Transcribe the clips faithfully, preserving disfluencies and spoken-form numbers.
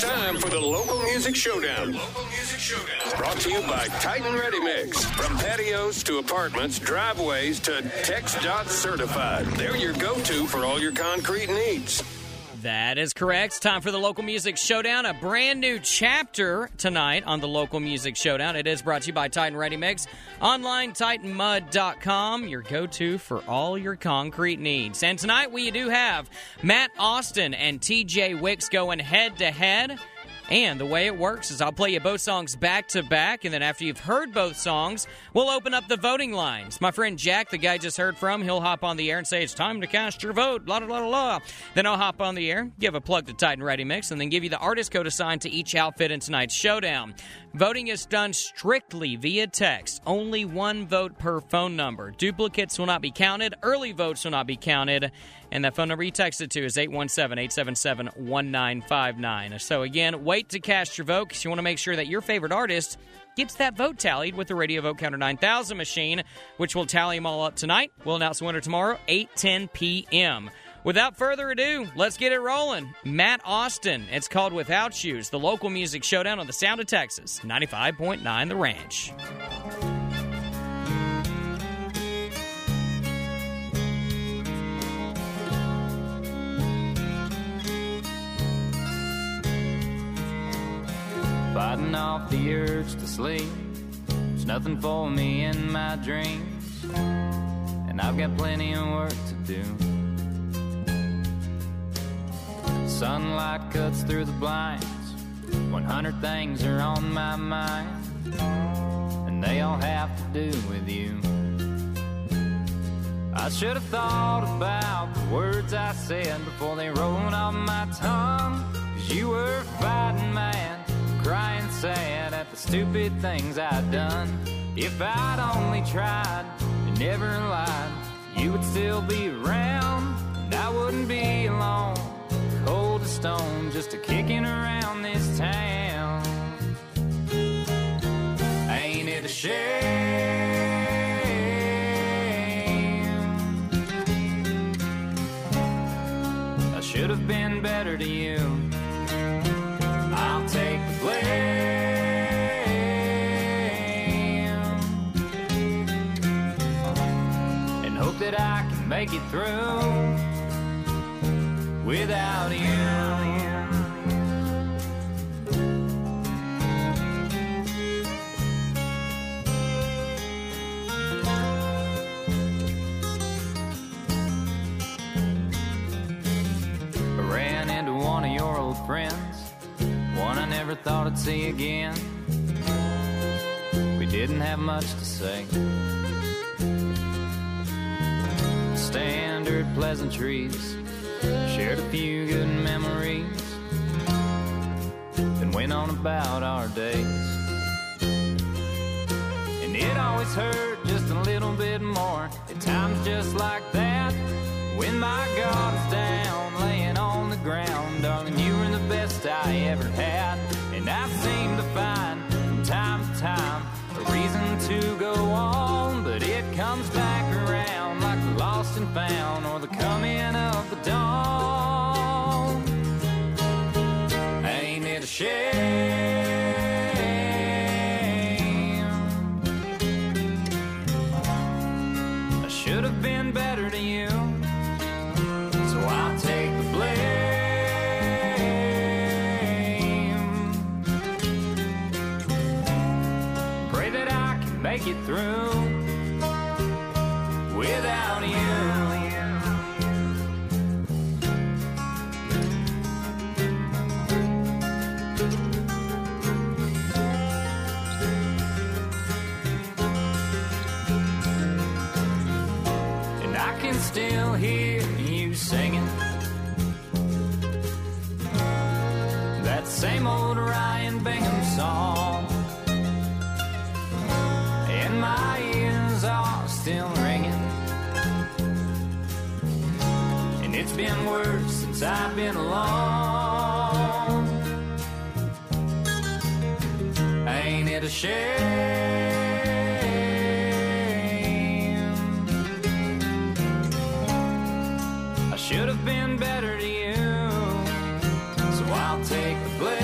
time for the Local Music Showdown. Local Music Showdown. Brought to you by Titan Ready Mix. From patios to apartments, driveways to TxDOT certified. They're your go-to for all your concrete needs. That is correct. It's time for the Local Music Showdown, a brand new chapter tonight on the Local Music Showdown. It is brought to you by Titan Ready Mix. Online, titan mud dot com, your go-to for all your concrete needs. And tonight we do have Matt Austin and T J Wicks going head-to-head. And the way it works is I'll play you both songs back-to-back, and then after you've heard both songs, we'll open up the voting lines. My friend Jack, the guy I just heard from, he'll hop on the air and say, it's time to cast your vote, blah, blah, blah, blah. Then I'll hop on the air, give a plug to Titan Ready Mix, and then give you the artist code assigned to each outfit in tonight's showdown. Voting is done strictly via text. Only one vote per phone number. Duplicates will not be counted. Early votes will not be counted. And that phone number you text it to is eight one seven, eight seven seven, one nine five nine. So again, wait to cast your vote because you want to make sure that your favorite artist gets that vote tallied with the Radio Vote Counter nine thousand machine, which will tally them all up tonight. We'll announce the winner tomorrow, eight ten p.m. Without further ado, let's get it rolling. Matt Austin, it's called Without You. It's the Local Music Showdown on the Sound of Texas, ninety-five point nine The Ranch. Fighting off the urge to sleep. There's nothing for me in my dreams, and I've got plenty of work to do. Sunlight cuts through the blinds. One hundred things are on my mind, and they all have to do with you. I should have thought about the words I said before they rolled off my tongue, 'cause you were fighting mad, crying sad at the stupid things I'd done. If I'd only tried and never lied, you would still be around, and I wouldn't be alone, cold as stone, just a kicking around this town. Ain't it a shame? I should have been better to you. I'll take the blame and hope that I can make it through without you. I ran into one of your old friends, one I never thought I'd see again. We didn't have much to say, standard pleasantries, shared a few good memories, then went on about our days. And it always hurt just a little bit more at times just like that, when my guard is down, laying on the ground. Darling, you were the best I ever had, and I seem to find from time to time a reason to go on, but it comes back around like the lost and found or the coming of the dawn. Ain't it a shame? I should have been better to you, so I'll take the blame. Pray that I can make it through without you. And I can still hear you singing that same old Ryan Bingham song, and my ears are still ringing. And it's been worse since I've been alone. Ain't it a shame? I should have been better to you, so I'll take take the blame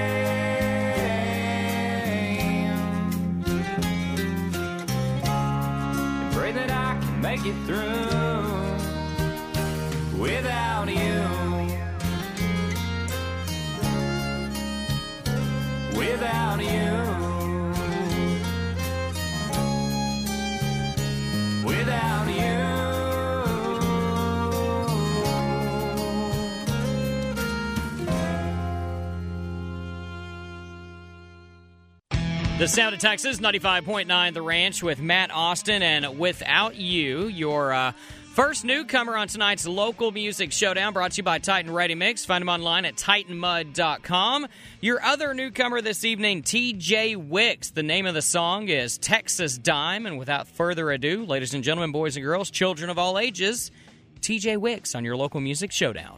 and pray that I can make it through without you, without you, without you. The Sound of Texas, ninety-five point nine The Ranch with Matt Austin and Without You, your uh, first newcomer on tonight's local music showdown, brought to you by Titan Ready Mix. Find them online at titan mud dot com. Your other newcomer this evening, T J Wicks. The name of the song is Texas Dime. And without further ado, ladies and gentlemen, boys and girls, children of all ages, T J Wicks on your local music showdown.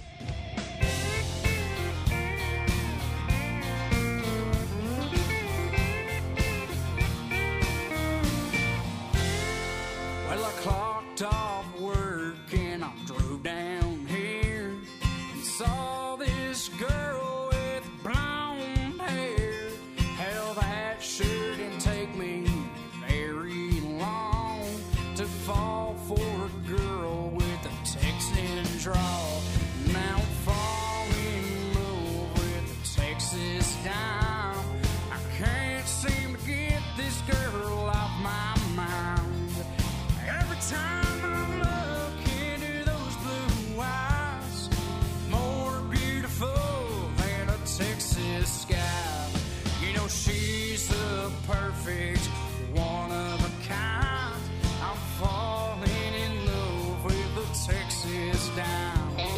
Well, I clocked off work and I drove down here and saw this girl with blonde hair. Hell, that sure didn't take me very long to fall for a girl with a Texan drawl. Now I'm falling in love with a Texas dime. I can't seem to get this girl off my mind. Every time I look into those blue eyes, more beautiful than a Texas sky. You know she's the perfect one of a kind. I'm falling in love with a Texas dime.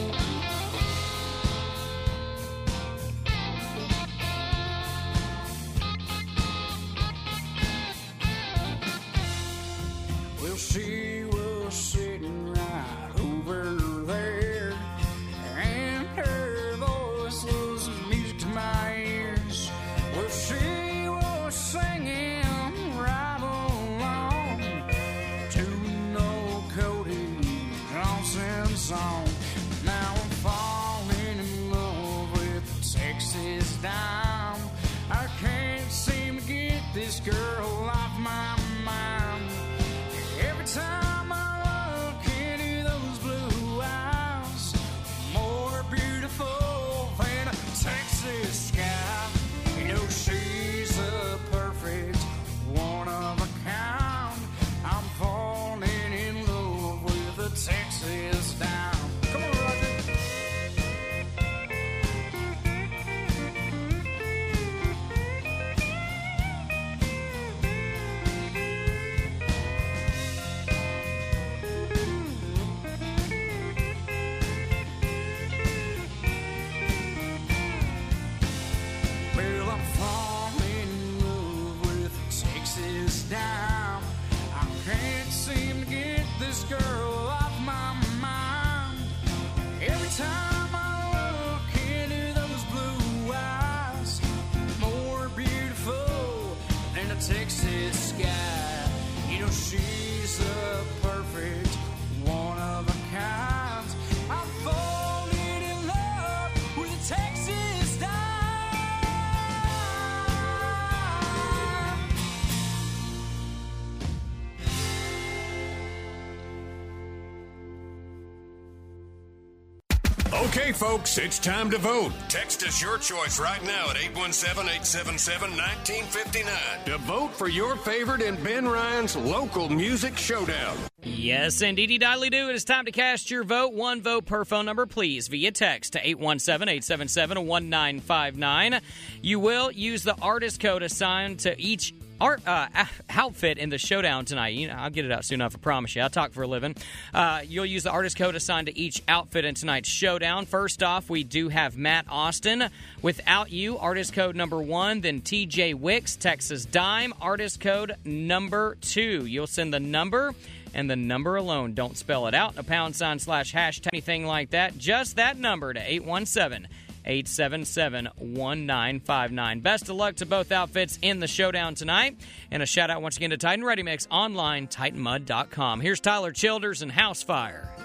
Well, she was sitting right over there, and her voice was music to my ears. Well, she was singing right along to no Cody Johnson song. Now I'm falling in love with a Texas dime. I can't seem to get this girl off my mind. Every time I look into those blue eyes, more beautiful than a Texas sky. You know she's the perfect one of a kind. I'm falling in love with a Texas dime. Come on, Roger. Well, I'm falling in love with a Texas dime. I can't seem to get this girl off my mind. Every time I look into those blue eyes, more beautiful than a Texas sky. You know she's the perfect one of a kind. I'm falling in love with a Texas dime. Okay, folks, it's time to vote. Text us your choice right now at eight one seven, eight seven seven, one nine five nine to vote for your favorite in Ben Ryan's local music showdown. Yes, indeedy diley do. It is time to cast your vote. One vote per phone number, please, via text to eight one seven, eight seven seven, one nine five nine. You will use the artist code assigned to each art uh, outfit in the showdown tonight. You know, I'll get it out soon enough, I promise you. I talk for a living. Uh, you'll use the artist code assigned to each outfit in tonight's showdown. First off, we do have Matt Austin, Without You, artist code number one. Then T J Wicks, Texas Dime, artist code number two. You'll send the number and the number alone. Don't spell it out, a pound sign slash hashtag, anything like that. Just that number to eight one seven, eight seven seven, one nine five nine. Best of luck to both outfits in the showdown tonight. And a shout out once again to Titan Ready Mix online, titan mud dot com. Here's Tyler Childers and House Fire.